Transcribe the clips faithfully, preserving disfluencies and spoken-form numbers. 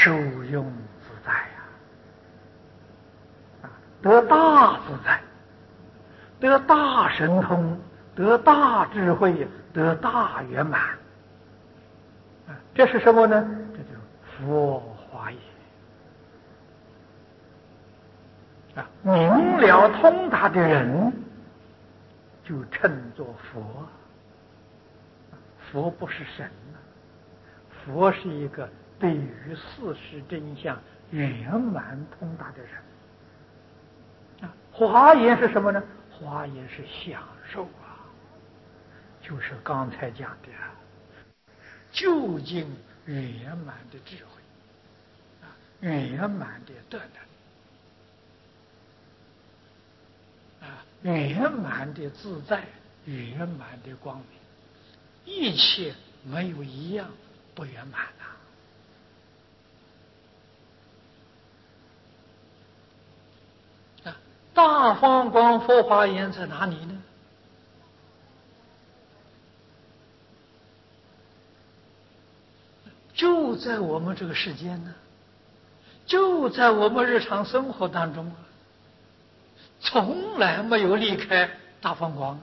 受用自在呀、啊，得大自在，得大神通，得大智慧，得大圆满。啊，这是什么呢？这就是佛法也。啊，明了通达的人，就称作佛。佛不是神啊，佛是一个对于事实真相圆满通达的人。啊，华严是什么呢？华严是享受啊，就是刚才讲的究竟圆满的智慧，啊，圆满的德能，啊，圆满的自在，圆满的光明。一切没有一样不圆满啊！啊，大放光佛华严在哪里呢？就在我们这个世间呢，就在我们日常生活当中啊，从来没有离开大放光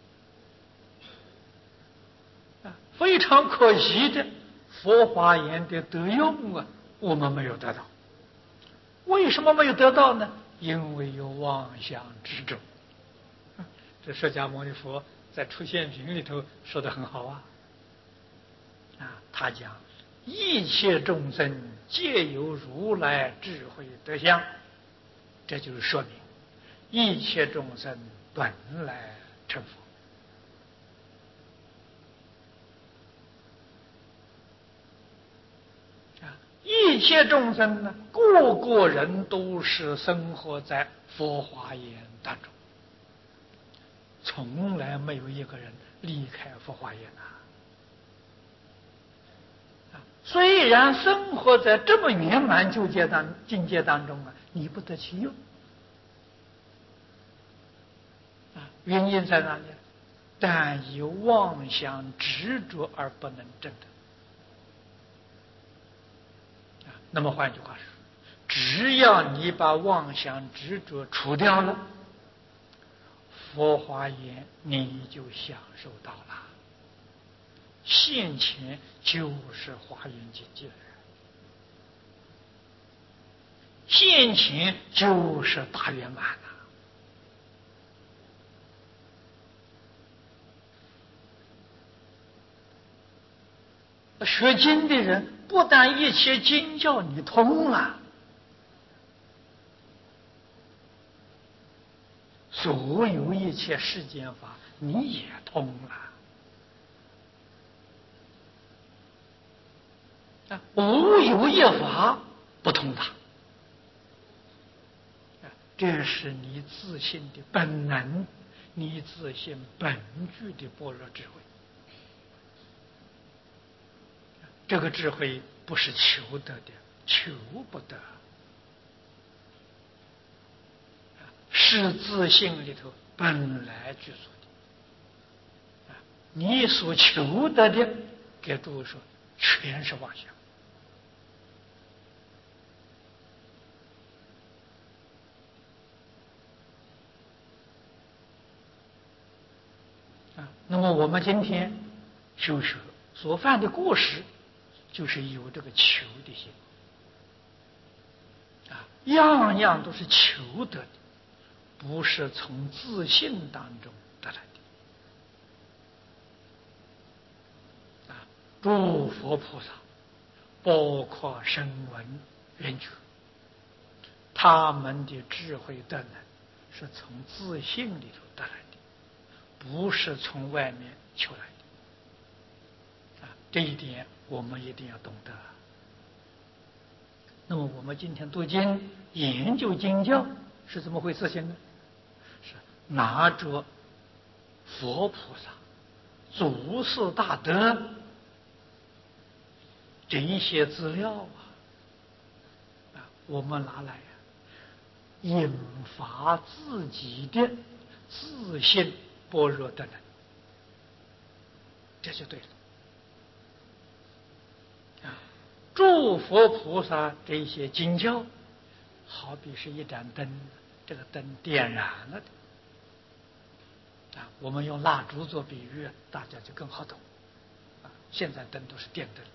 啊！非常可惜的，佛华严的德用啊，我们没有得到。为什么没有得到呢？因为有妄想执着。这释迦牟尼佛在出现品里头说得很好啊，啊，他讲一切众生皆有如来智慧德相，这就是说明一切众生本来成佛。一切众生呢，个个人都是生活在佛华严当中，从来没有一个人离开佛华严啊！虽然生活在这么圆满境界当境界当中啊，你不得其用啊！原因在哪里？但以妄想执着而不能证得。那么换句话说，只要你把妄想执着除掉了，佛华严你就享受到了，现前就是华严境界，现前就是大圆满了。学经的人不但一切经教你通了，所有一切世间法你也通了，啊，无有一法不通达，这是你自信的本能，你自信本具的般若智慧。这个智慧不是求得的，求不得，是自信里头本来具足的。你所求得的，给诸位说，全是妄想。啊，那么我们今天修学所犯的过失，就是有这个求的心啊，样样都是求得的，不是从自信当中得来的。啊，诸佛菩萨，包括声闻缘觉，他们的智慧德能是从自信里头得来的，不是从外面求来的。啊，这一点我们一定要懂得。那么我们今天读经研究经教是怎么回事情呢？是拿着佛菩萨祖师大德这一些资料啊，啊，我们拿来啊，引发自己的自信般若的人，这就对了。啊， 诸佛菩萨这些经教，好比是一盏灯，这个灯点燃了的。啊，我们用蜡烛做比喻，大家就更好懂。啊，现在灯都是电灯。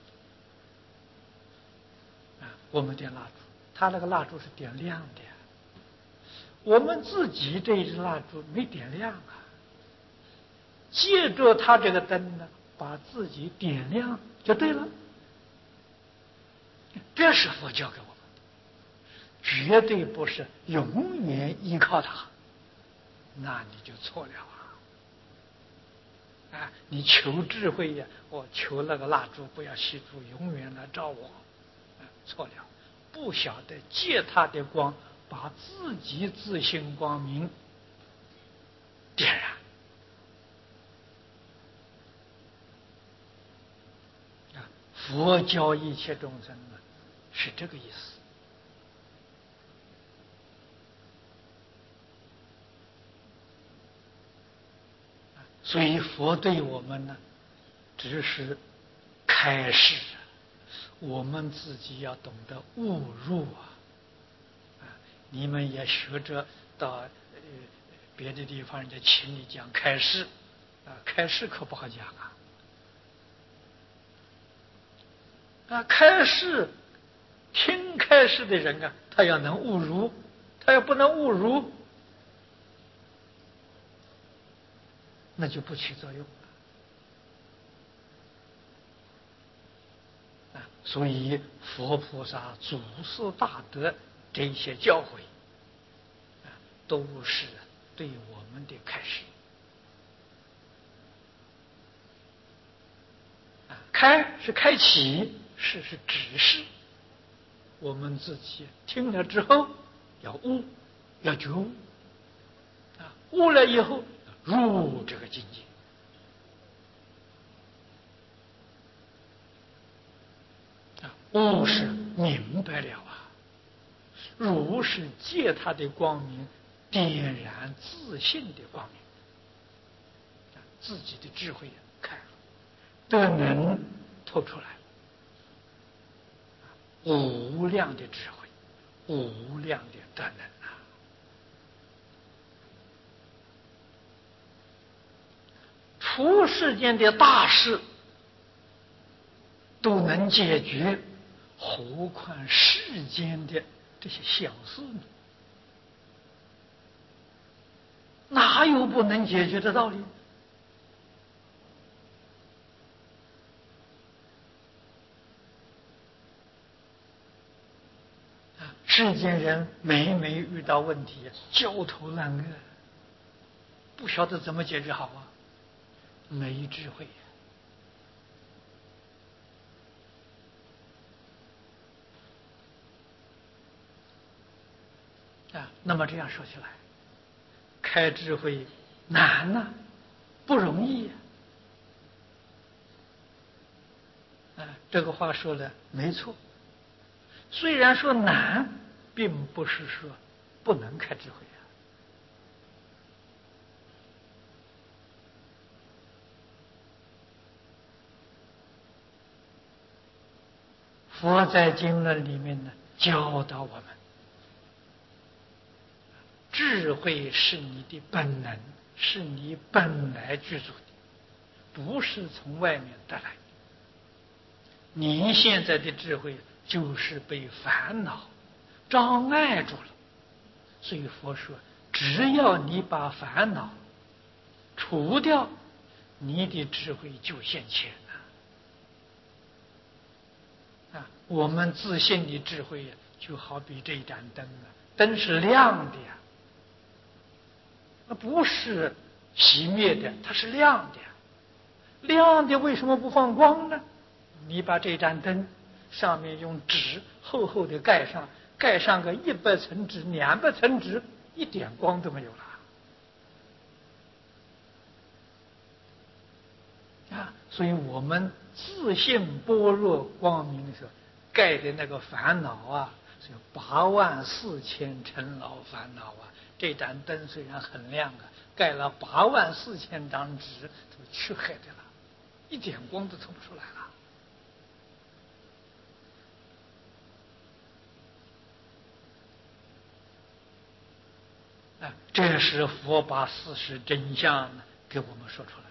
啊，我们点蜡烛，它那个蜡烛是点亮的，我们自己这一支蜡烛没点亮啊。借着它这个灯呢，把自己点亮就对了。这是佛教给我们的，绝对不是永远依靠它，那你就错了啊！啊，你求智慧呀，我求那个蜡烛不要熄烛，永远来照我，啊，错了，不晓得借它的光，把自己自性光明点燃。佛教一切众生呢，是这个意思。所以佛对我们呢，只是开示，我们自己要懂得悟入啊！啊，你们也学着到呃别的地方人家请你讲开示，啊，开示可不好讲啊！啊，开示听开示的人啊，他要能悟入，他要不能悟入，那就不起作用了。啊，所以佛菩萨、祖师大德这些教诲，啊，都是对我们的开示。啊，开是开启，示是指示。我们自己听了之后要悟，要觉悟。啊，悟了以后入这个境界。啊，悟是明白了啊，入是借他的光明点燃自信的光明，啊，自己的智慧开了，德能透出来了，无量的智慧，无量的德能啊！出世间的大事都能解决，何况世间的这些小事呢？哪有不能解决的道理？啊，世间人每每遇到问题，焦头烂额，不晓得怎么解决好啊，没智慧。啊，那么这样说起来，开智慧难呐、啊，不容易呀、啊。啊，这个话说的没错。虽然说难，并不是说不能开智慧啊。佛在经论里面呢，教导我们，智慧是你的本能，是你本来具足的，不是从外面得来的。你现在的智慧就是被烦恼障碍住了，所以佛说，只要你把烦恼除掉，你的智慧就现前了。啊，我们自信的智慧呀，就好比这一盏灯啊，灯是亮的呀，那不是熄灭的，它是亮的。亮的为什么不放光呢？你把这盏灯上面用纸厚厚的盖上，盖上个一百层纸、两百层纸，一点光都没有了。啊，所以我们自信般若光明的时候，盖的那个烦恼啊，是八万四千尘劳烦恼啊。这盏灯虽然很亮啊，盖了八万四千张纸，都黢黑的了，一点光都透不出来了。 啊，这是佛把事实真相给我们说出来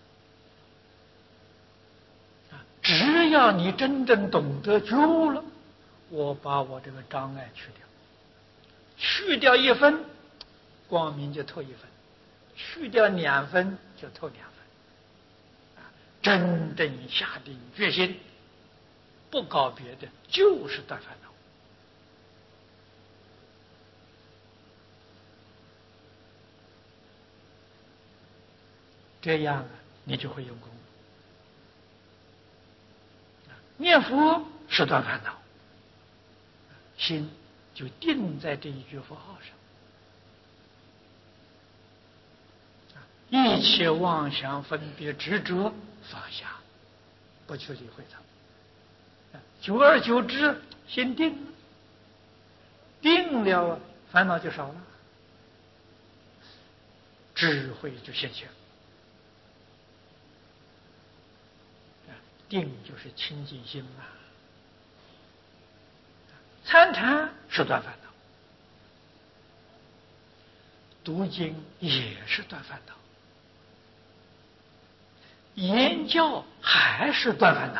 了。啊，只要你真正懂得觉悟了，我把我这个障碍去掉，去掉一分，光明就透一分；去掉两分，就透两分。啊，真正下定决心，不搞别的，就是断烦恼。这样啊，你就会用功。念佛是断烦恼，心就定在这一句佛号上，一切妄想分别执着放下，不去理会它。久而久之，心定了，定了，烦恼就少了，智慧就现前。定就是清净心嘛。参禅是断烦恼，读经也是断烦恼，言教还是断烦恼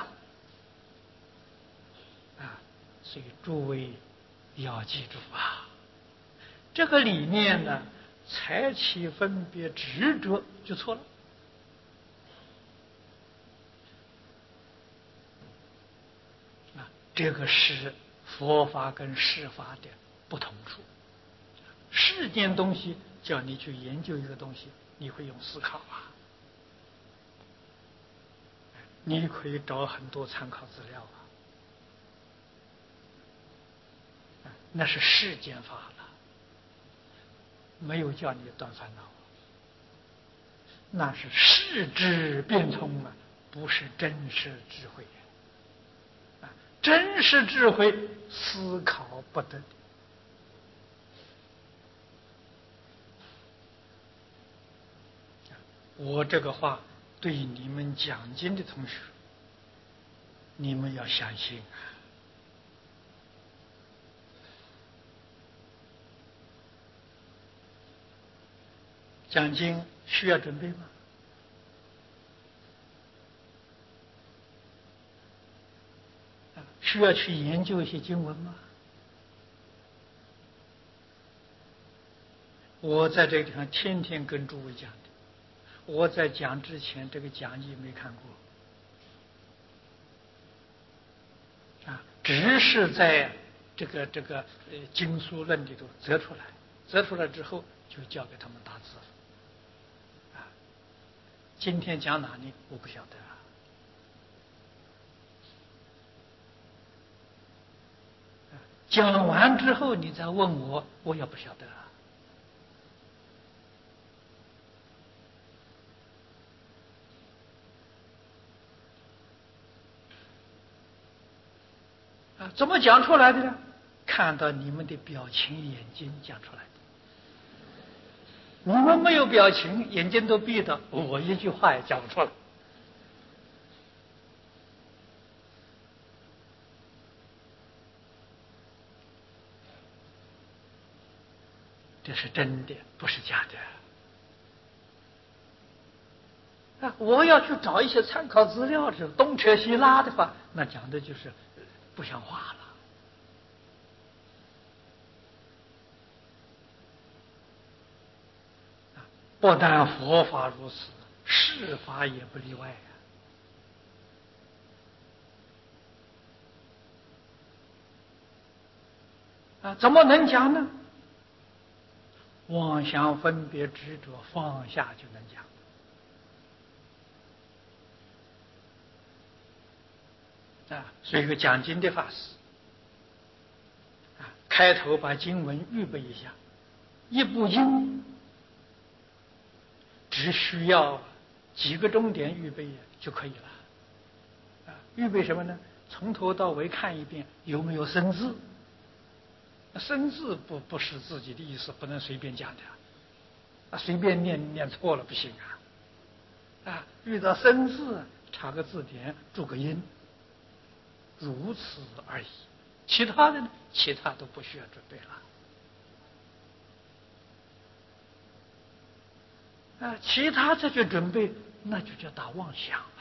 啊！所以诸位要记住啊，这个理念呢，才起分别执着就错了。啊，这个是佛法跟世法的不同处。世间东西叫你去研究一个东西，你会用思考啊，你可以找很多参考资料啊，那是世间法了，没有叫你断烦恼，那是世智变聪啊，不是真实智慧啊！真实智慧思考不得。我这个话对你们讲经的同学，你们要相信啊！讲经需要准备吗？需要去研究一些经文吗？我在这个地方天天跟诸位讲的，我在讲之前这个讲义没看过啊，只是在这个这个呃经书论里头择出来，择出来之后就交给他们打字了啊。今天讲哪里我不晓得啊。讲完之后你再问我，我也不晓得啊。啊，怎么讲出来的呢？看到你们的表情、眼睛讲出来的。你们没有表情，眼睛都闭的，我一句话也讲不出来。这是真的，不是假的。啊，我要去找一些参考资料的时候，东扯西拉的话，那讲的就是不像话了。不但佛法如此，世法也不例外啊！啊，怎么能讲呢？妄想分别执着放下就能讲。啊，所以一个讲经的法师啊，开头把经文预备一下，一部经只需要几个重点预备就可以了。啊，预备什么呢？从头到尾看一遍有没有生字。生字不不是自己的意思，不能随便讲的啊，随便念念错了不行啊。啊，遇到生字查个字典，注个音，如此而已。其他的呢？其他都不需要准备了。 啊，其他再去准备，那就叫打妄想了。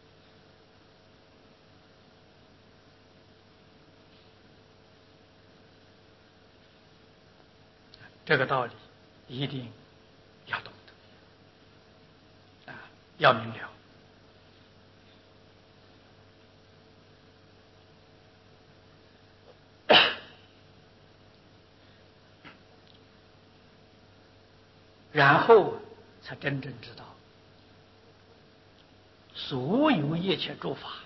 这个道理一定要懂得，啊，要明了。然后才真正知道，所有一切诸法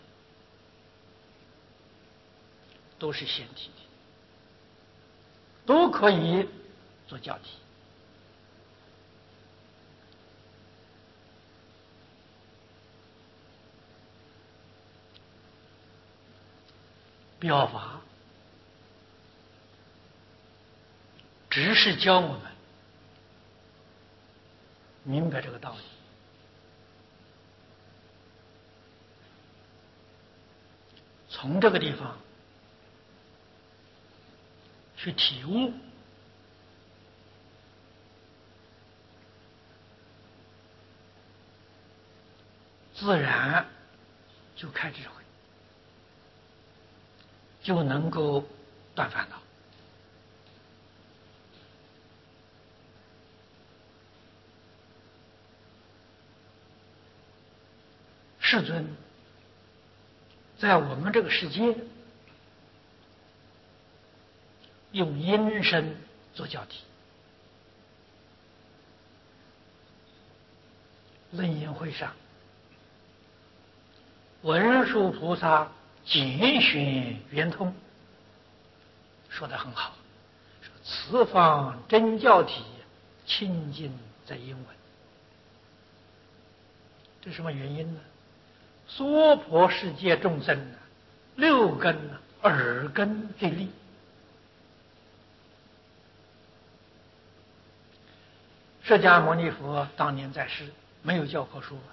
都是显体的，都可以做教体。表法只是教我们明白这个道理，从这个地方去体悟，自然就开智慧，就能够断烦恼。世尊在我们这个世界用音声做教体，楞严会上文殊菩萨简选圆通说得很好，说此方真教体清净在英文。这什么原因呢？娑婆世界众生呢，六根耳根最利，释迦牟尼佛当年在世没有教科书啊，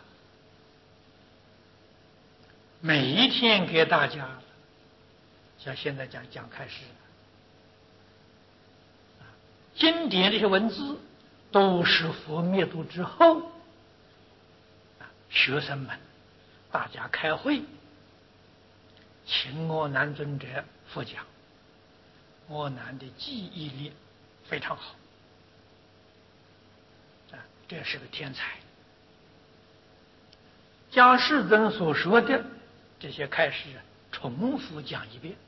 每一天给大家，像现在讲讲开示，经典这些文字都是佛灭度之后，学生们大家开会，请阿难尊者复讲，阿难的记忆力非常好，啊，这是个天才，将世尊所说的这些开示重复讲一遍。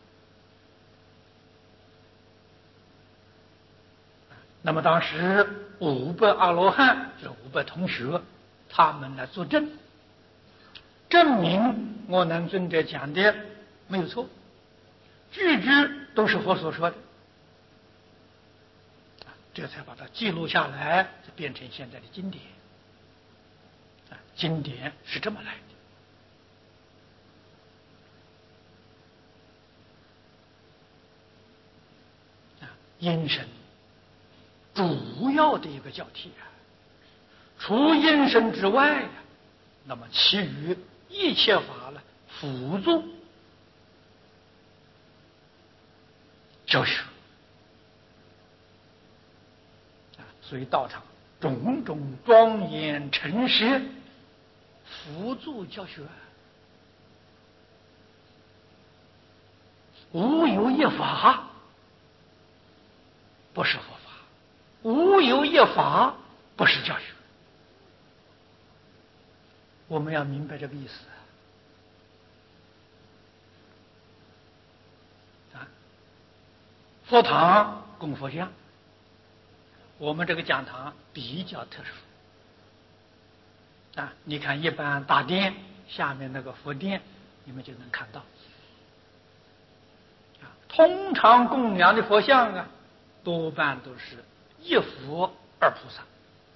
那么当时五百阿罗汉，这五百同学，他们来作证，证明阿难尊者讲的没有错，句句都是佛所说的，这才把它记录下来，就变成现在的经典。啊，经典是这么来的。啊，音声主要的一个教体啊，除音声之外啊，那么其余一切法呢，辅助教学啊，所以道场种种庄严陈设，辅助教学，无有一法不是佛法，无有一法不是教学。我们要明白这个意思啊！佛堂供佛像，我们这个讲堂比较特殊啊！你看，一般大殿下面那个佛殿，你们就能看到啊。通常供养的佛像啊，多半都是一佛二菩萨。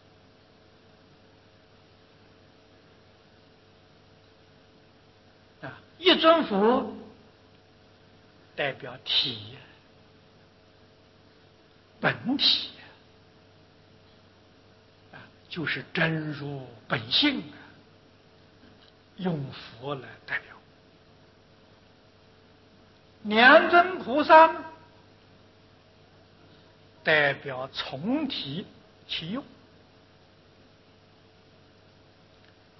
啊，一尊佛代表体，本体啊，就是真如本性啊，用佛来代表。两尊菩萨呢，代表从体起用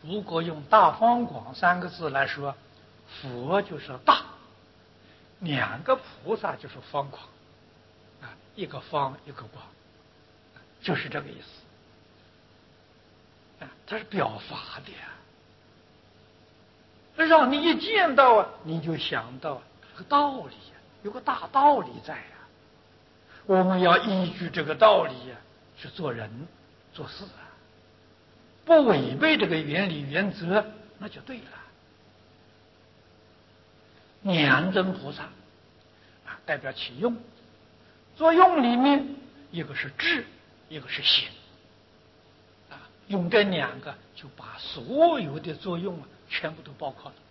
如果用大方广三个字来说，佛就是大，两个菩萨就是方广，啊，一个方一个广，就是这个意思。啊，它是表法的呀，让你一见到啊，你就想到这个道理呀，有个大道理在呀。我们要依据这个道理呀去做人做事啊，不违背这个原理原则，那就对了。两尊菩萨啊，代表其用，作用里面一个是智，一个是行啊，用这两个就把所有的作用啊全部都包括了。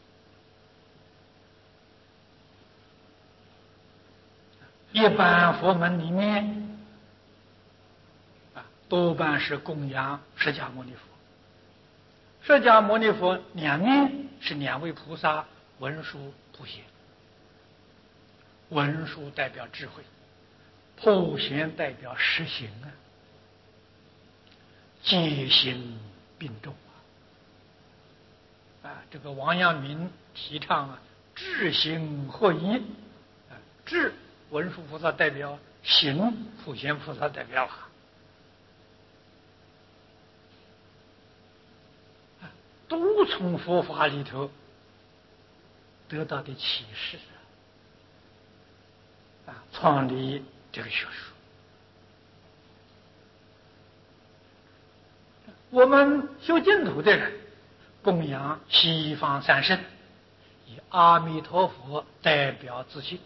一般佛门里面啊，多半是供养释迦牟尼佛。释迦牟尼佛两面是两位菩萨，文殊普贤。文殊代表智慧，普贤代表实行啊，戒行并重啊。啊，这个王阳明提倡啊，智行合一啊，智文殊菩萨代表，行普贤菩萨代表啊，都从佛法里头得到的启示啊，创立这个学术。我们修净土的人供养西方三圣，以阿弥陀佛代表自信，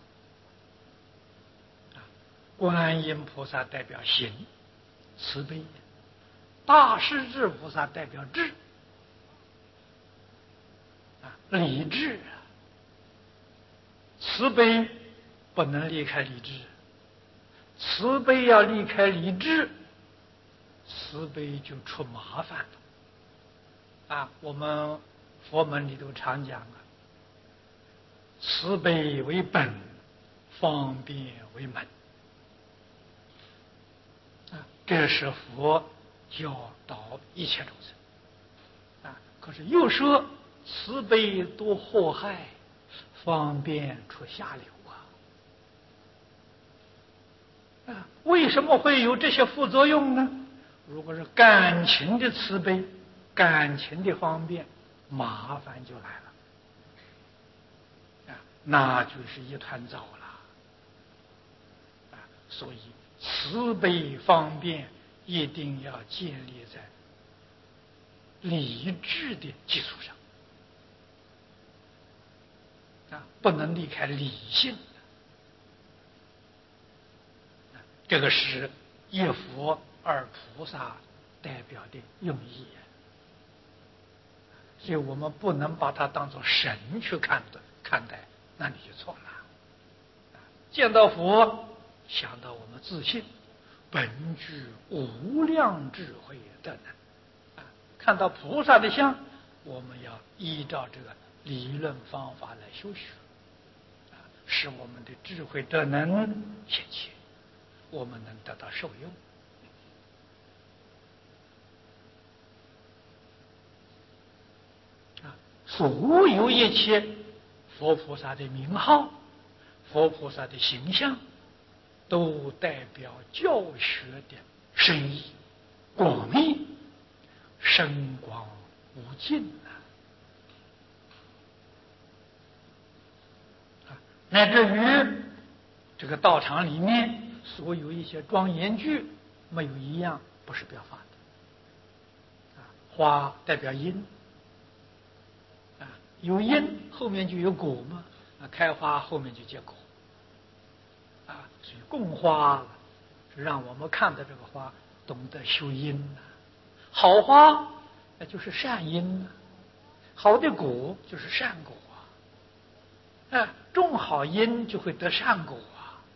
观音菩萨代表行慈悲，大势至菩萨代表智啊，理智啊，慈悲不能离开理智，慈悲要离开理智，慈悲就出麻烦了啊。我们佛门里头常讲啊，慈悲为本，方便为门啊，这是佛教导一切众生啊。可是又说慈悲多祸害，方便出下流啊！啊，为什么会有这些副作用呢？如果是感情的慈悲，感情的方便，麻烦就来了啊，那就是一团糟了啊！所以慈悲方便一定要建立在理智的基础上啊，不能离开理性。这个是一佛二菩萨代表的用意，所以我们不能把它当作神去看的看待，那你就错了。见到佛，想到我们自信本具无量智慧的能，看到菩萨的像，我们要依照这个理论方法来修学，使我们的智慧德能显现，我们能得到受用。啊，所有一切佛菩萨的名号，佛菩萨的形象，都代表教学的深意、广义、深广无尽啊！乃至于这个道场里面所有一些庄严句，没有一样不是表法的。啊，花代表因，啊，有因后面就有果嘛，啊，开花后面就结果。啊，所以供花是让我们看到这个花，懂得修因呐。好花那就是善因呐，好的果就是善果啊。啊，种好因就会得善果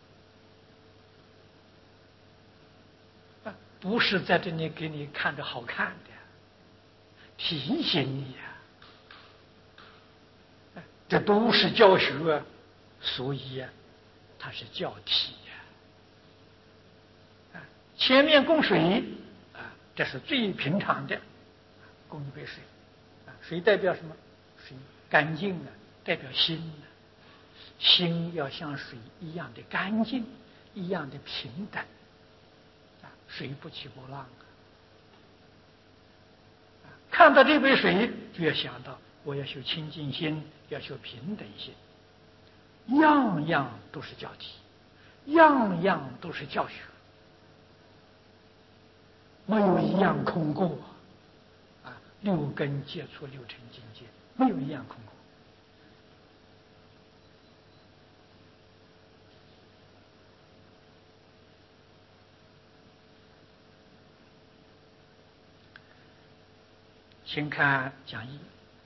啊。啊，不是在这里给你看着好看的，提醒你呀、啊。这都是教学啊，所以啊，它是教题。前面供水啊，这是最平常的， 供一杯水，啊，水代表什么？水干净啊，代表心啊，心要像水一样的干净，一样的平等，啊，水不起波浪啊。看到这杯水，就要想到我要修清净心，要修平等心，样样都是教题，样样都是教学，没有一样空过啊！六根接触六尘境界，没有一样空过。请看讲义。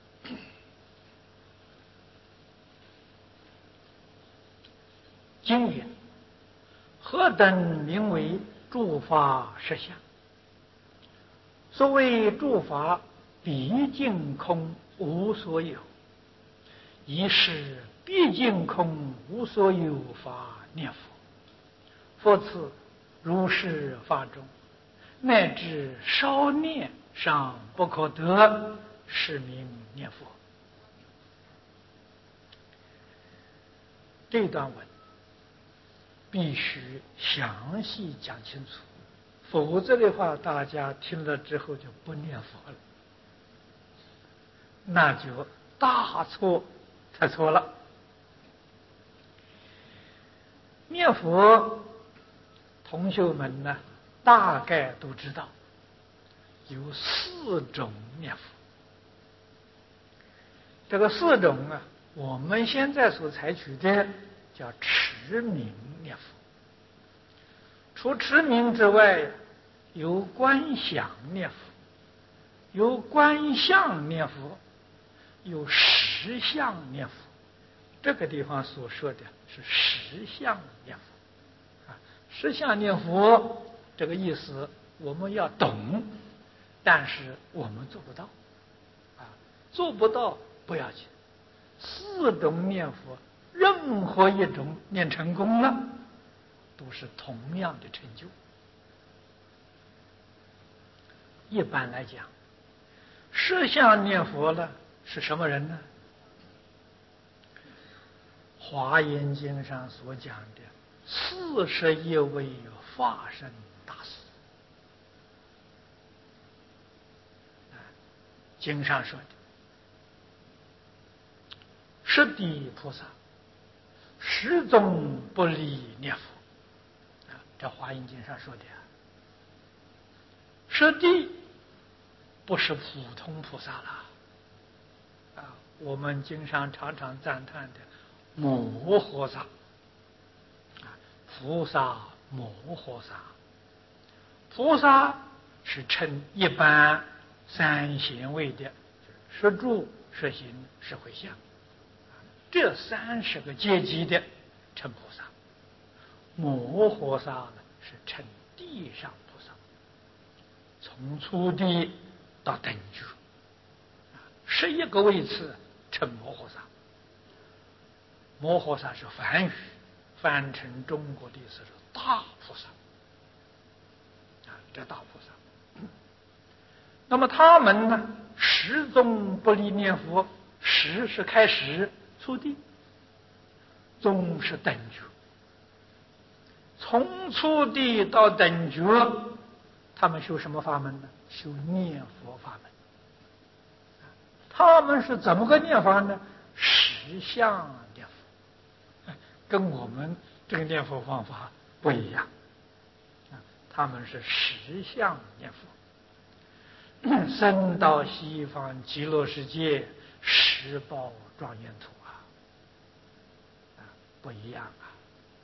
经云：何等名为诸法实相？所谓诸法，毕竟空无所有，一是毕竟空无所有法念佛。佛此如是法中，乃至少念尚不可得，是名念佛。这段文必须详细讲清楚，否则的话，大家听了之后就不念佛了，那就大错特错了。念佛，同学们呢，大概都知道有四种念佛。这个四种啊，我们现在所采取的叫持名念佛。除持名之外，有观想念佛，有观相念佛，有实相念佛。这个地方所说的是实相念佛啊，实相念佛这个意思我们要懂，但是我们做不到啊，做不到不要紧。四种念佛，任何一种念成功了，都是同样的成就。一般来讲，实相念佛呢是什么人呢？华严经上所讲的四十一位法身大士，经上说的十地菩萨，始终不离念佛啊，这华严经上说的啊。十地不是普通菩萨了啊，我们经常常常赞叹的摩诃萨啊，菩萨摩诃萨，菩萨是称一般三贤位的十住、十行、十回向，这三十个阶级的称菩萨。摩诃萨呢是称地上菩萨，从初地到等觉，十一个位次称摩诃萨。摩诃萨是梵语，翻成中国的意思是大菩萨啊，这大菩萨。那么他们呢，始终不离念佛。始是开始初地，终是等觉。从初地到等觉，他们修什么法门呢？修念佛法门。他们是怎么个念法呢？实相念佛，跟我们这个念佛方法不一样。他们是实相念佛，生到西方极乐世界，十报庄严土啊，不一样啊。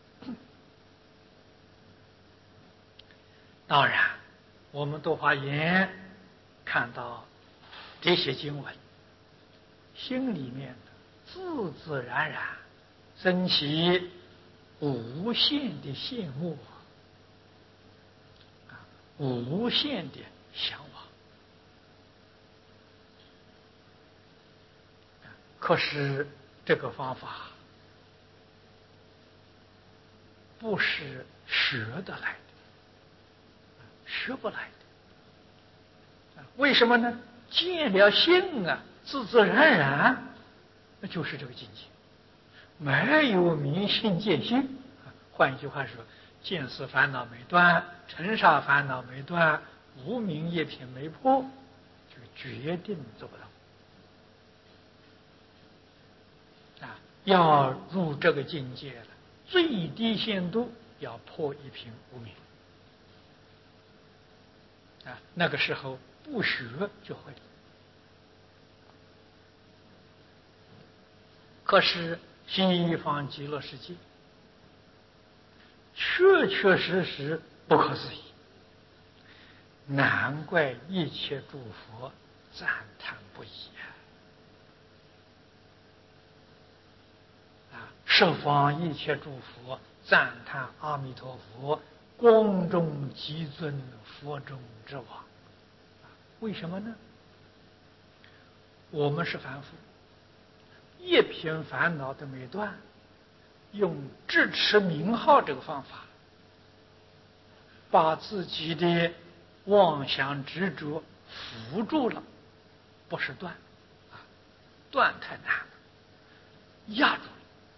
当然，我们读华严看到这些经文，心里面自自然然升起无限的羡慕啊，无限的向往。可是这个方法不是学得来的，学不来的。为什么呢？ 见了性啊，自自然然，那就是这个境界，没有明心见性。换一句话说，见思烦恼没断，尘沙烦恼没断，无明业品没破，就决定做不到。啊，要入这个境界了，最低限度要破一品无明。啊，那个时候不学就会。可是西方极乐世界确确实实不可思议，难怪一切诸佛赞叹不已啊！啊，十方一切诸佛赞叹阿弥陀佛光中极尊，佛中之王。为什么呢？我们是凡夫，一品烦恼都没断，用智持名号这个方法，把自己的妄想执着扶住了，不是断啊，断太难了，压住了，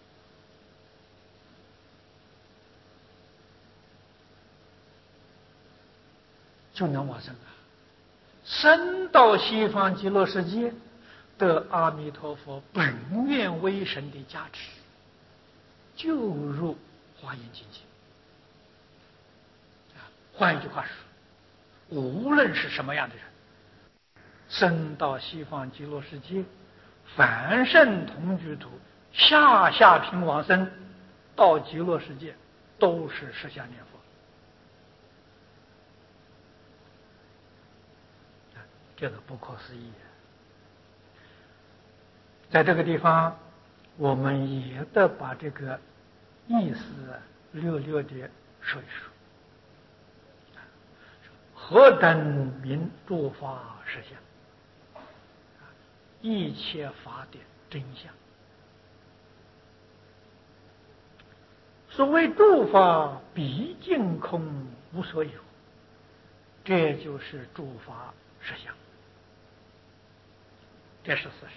就能往生啊！生到西方极乐世界，得阿弥陀佛本愿威神的加持，就入华严境界。换一句话说，无论是什么样的人，生到西方极乐世界，凡圣同居土，下下品往生，到极乐世界都是释迦念佛。这个不可思议。在这个地方，我们也得把这个意思略略的说一说。何等名诸法实相？一切法的真相。所谓诸法毕竟空无所有，这就是诸法实相，这是事实。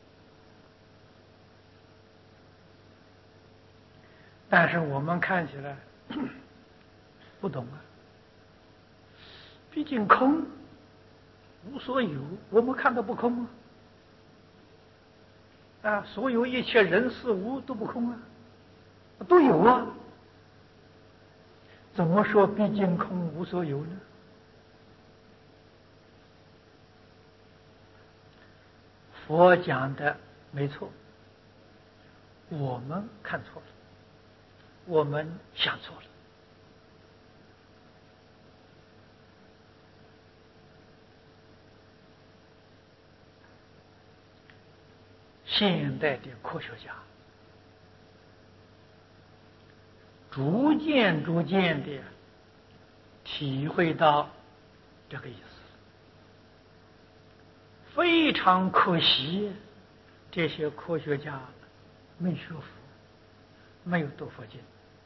但是我们看起来不懂啊，毕竟空无所有，我们看到不空啊，啊，所有一切人事物都不空啊，都有啊，怎么说毕竟空无所有呢？佛讲的没错，我们看错了，我们想错了。现代的科学家逐渐逐渐的体会到这个意思，非常可惜，这些科学家没学佛，没有读佛经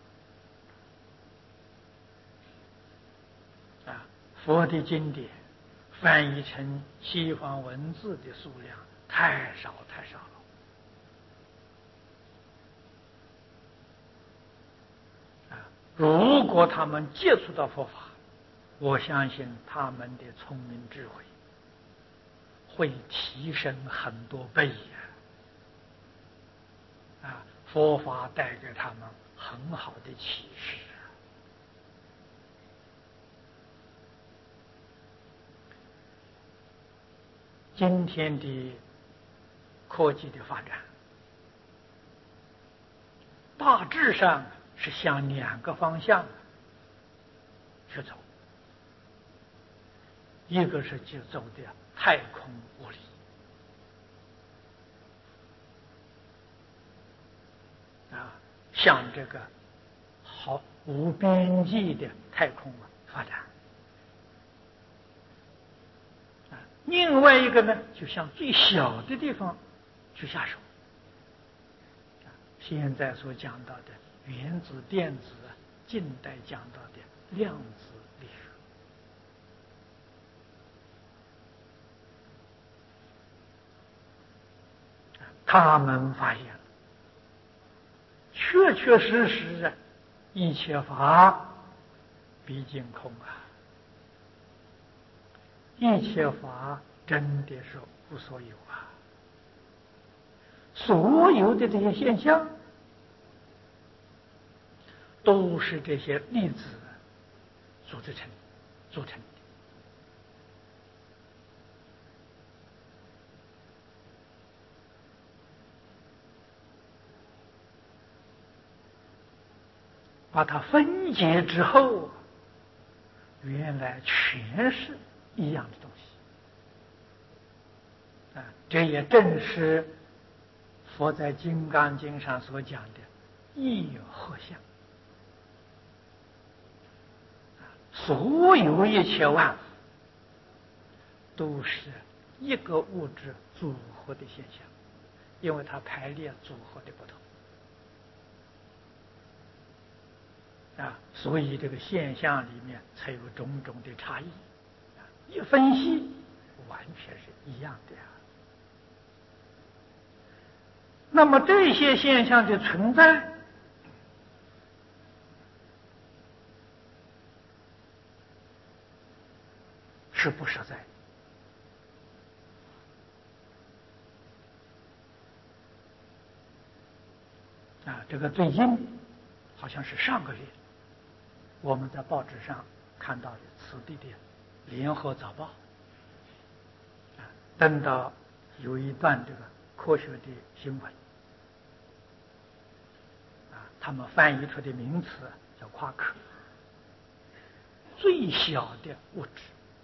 啊！佛的经典翻译成西方文字的数量太少太少了。如果他们接触到佛法，我相信他们的聪明智慧会提升很多倍呀！啊，佛法带给他们很好的启示。今天的科技的发展，大致上是向两个方向去走，一个是去走的太空物理，啊，向这个好无边际的太空发展，啊，另外一个呢，就向最小的地方去下手。现在所讲到的原子、电子，近代讲到的量子力学。 他们发现了，确确实实啊，一切法毕竟空啊，一切法真的是无所有啊，所有的这些现象都是这些粒子组织成组成的。把它分解之后，原来全是一样的东西啊！这也正是佛在《金刚经》上所讲的一合相。所有一切万物都是一个物质组合的现象，因为它排列组合的不同啊，所以这个现象里面才有种种的差异。一分析，完全是一样的呀。那么这些现象的存在，是不实在的啊。这个最近好像是上个月，我们在报纸上看到的此地的联合早报啊，登到有一段这个科学的新闻啊，他们翻译出的名词叫夸克，最小的物质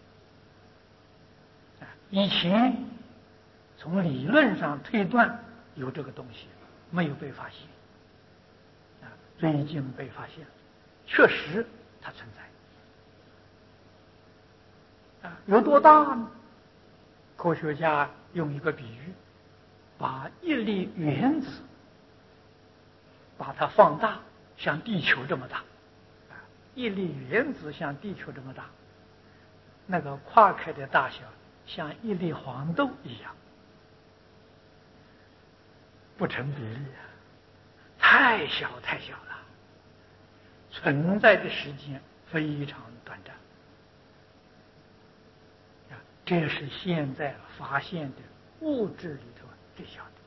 啊，以前从理论上推断有这个东西，没有被发现啊，最近被发现，确实它存在啊，有多大呢？科学家用一个比喻，把一粒原子把它放大，像地球这么大啊，一粒原子像地球这么大，那个夸克的大小像一粒黄豆一样，不成比例啊，太小太小了，存在的时间非常短暂啊，这是现在发现的物质里头最小的。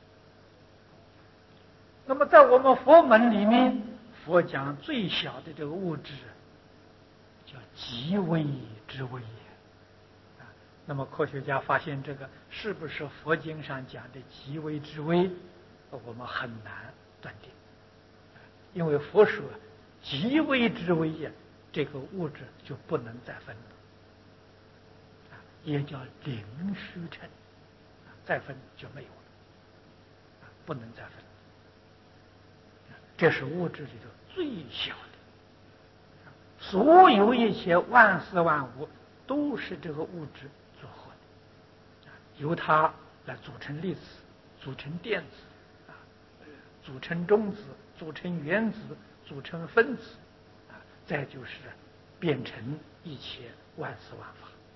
那么在我们佛门里面，佛讲最小的这个物质叫极微之微啊。那么科学家发现这个是不是佛经上讲的极微之微，我们很难断定，因为佛说极微之微呀，这个物质就不能再分了，也叫零虚尘，再分就没有了，不能再分。这是物质里头最小的，所有一切万事万物都是这个物质组合的，由它来组成粒子，组成电子，啊，组成中子，组成原子，组成分子，啊，再就是变成一切万事万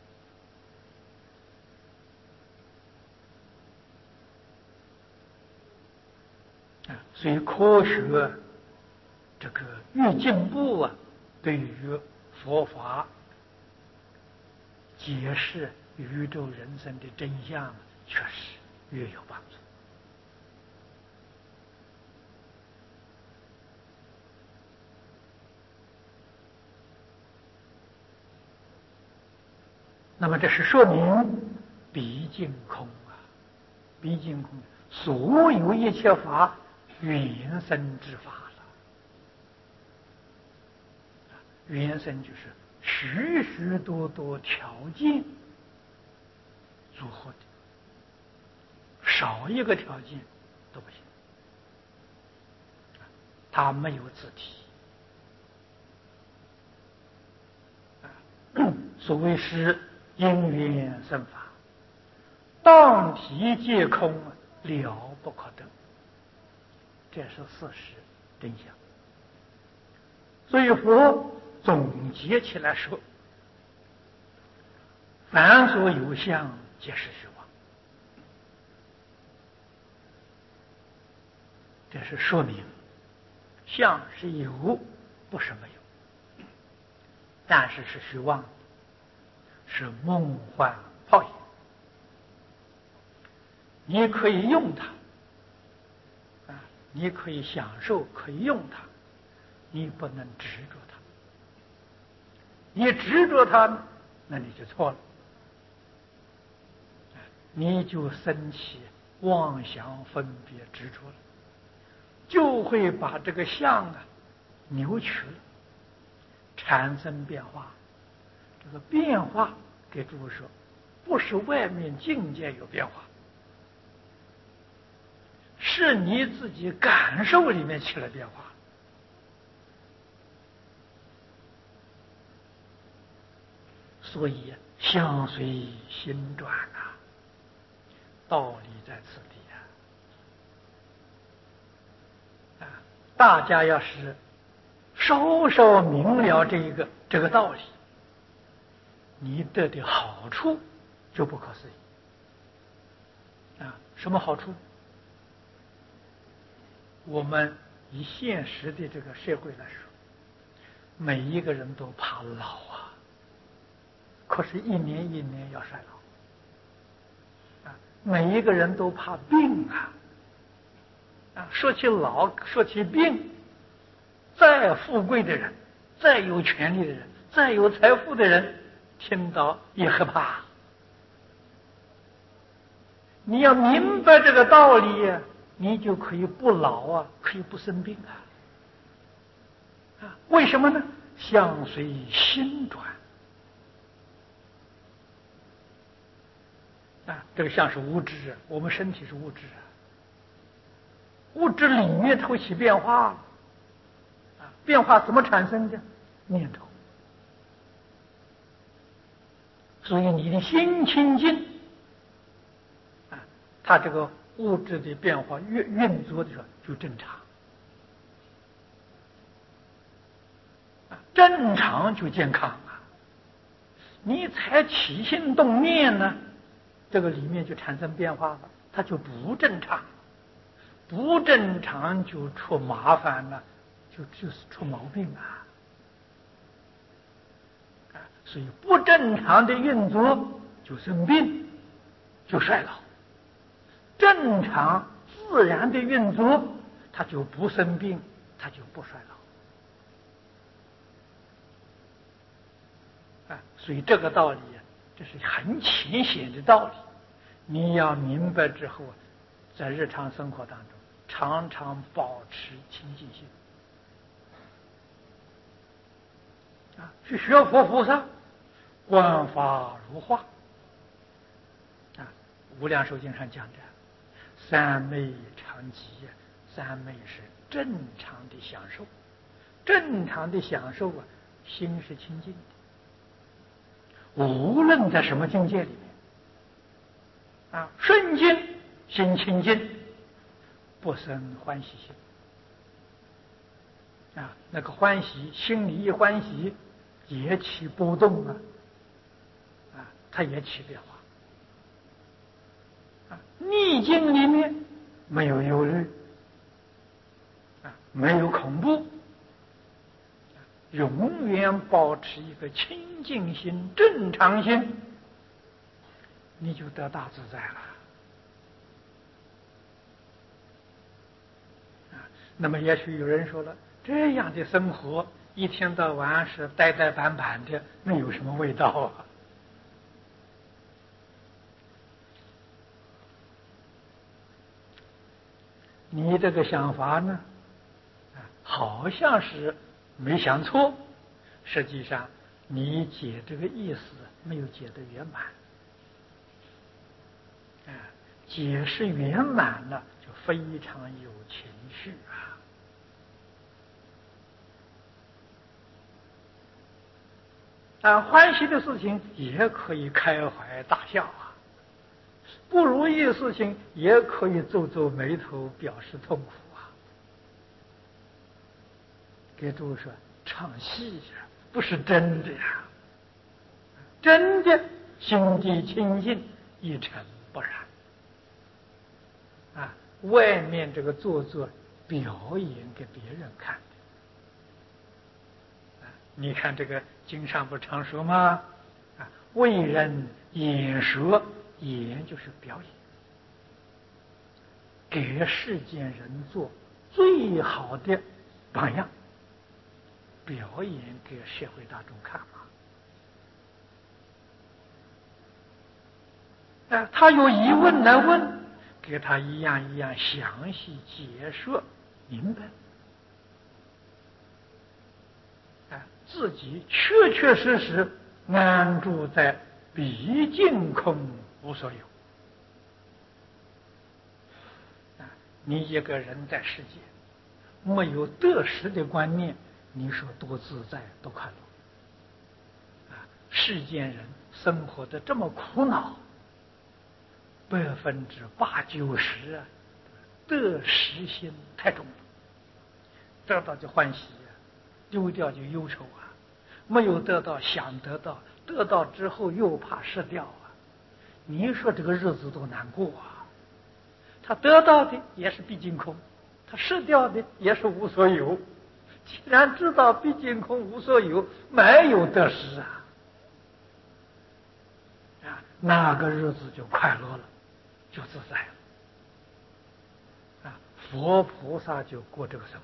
法。啊，所以科学这个越进步啊，对于佛法解释宇宙人生的真相，确实越有帮助。那么这是说明毕竟空啊，毕竟空，所有一切法原生之法了。原生就是许许多多条件组合的，少一个条件都不行。它没有自体，所谓是因缘生法，当体皆空，了不可得，这是事实真相。所以佛总结起来说，凡所有相，皆是虚妄。 这是说明相是有，不是没有，但是是虚妄，是梦幻泡影。你可以用它啊，你可以享受，可以用它，你不能执着它。你执着它，那你就错了，你就生起妄想分别执着了，就会把这个相啊扭曲了，产生变化。这个变化给诸位说，不是外面境界有变化，是你自己感受里面起了变化。所以相随心转啊，道理在此地啊！啊，大家要是稍稍明了这一个这个道理，你得的好处就不可思议啊！什么好处？我们以现实的这个社会来说，每一个人都怕老啊，可是一年一年要衰老啊！每一个人都怕病啊！啊，说起老，说起病，再富贵的人，再有权力的人，再有财富的人，听到也害怕。你要明白这个道理呀，你就可以不老啊，可以不生病啊！啊，为什么呢？相随心转啊！这个相是物质啊，我们身体是物质啊，物质里面它会起变化啊，变化怎么产生的？念头。所以你的心清净啊，它这个物质的变化运运作的时候就正常啊，正常就健康啊。你才起心动念呢，这个里面就产生变化了，它就不正常，不正常就出麻烦了，就就是出毛病啊。啊，所以不正常的运作就生病，就衰老；正常自然的运作，它就不生病，它就不衰老。啊，所以这个道理啊，这是很浅显的道理，你要明白之后，在日常生活当中常常保持清净心。啊，去学佛菩萨，观法如画。啊，无量寿经上讲的，三昧常寂，三昧是正常的享受，正常的享受啊，心是清净的。无论在什么境界里面，啊，顺境心清净，不生欢喜心。啊，那个欢喜，心里一欢喜，也起波动啊，啊，它也起变化。啊，逆境里面没有忧虑，啊，没有恐怖，永远保持一个清净心、正常心，你就得大自在了。啊，那么也许有人说了，这样的生活一天到晚是呆呆板板的，那有什么味道啊？你这个想法呢，好像是没想错，实际上你解这个意思没有解得圆满。啊，解释圆满了，就非常有情绪啊。啊，欢喜的事情也可以开怀大笑啊，不如意的事情也可以皱皱眉头表示痛苦啊。给诸位说，唱戏呀，不是真的呀。真的心地清净，一尘不染。啊，外面这个做作表演给别人看的。你看这个经上不常说吗？啊，为人演说，演就是表演，给世间人做最好的榜样，表演给社会大众看嘛。啊，他有疑问来问，给他一样一样详细解说明白。啊，自己确确实实安住在毕竟空无所有。啊，你一个人在世界没有得失的观念，你说多自在多快乐。啊，世间人生活的这么苦恼，百分之八九十啊，得失心太重了，得到就欢喜啊，丢掉就忧愁啊，没有得到想得到，得到之后又怕失掉啊，你说这个日子多难过啊！他得到的也是毕竟空，他失掉的也是无所有。既然知道毕竟空无所有，没有得失啊，啊，那个日子就快乐了，就自在了。啊，佛菩萨就过这个生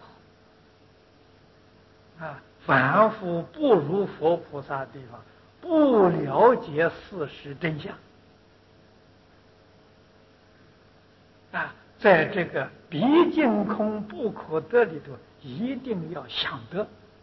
活。啊，凡夫不如佛菩萨的地方，不了解事实真相。啊，在这个毕竟空不可得里头，一定要想得，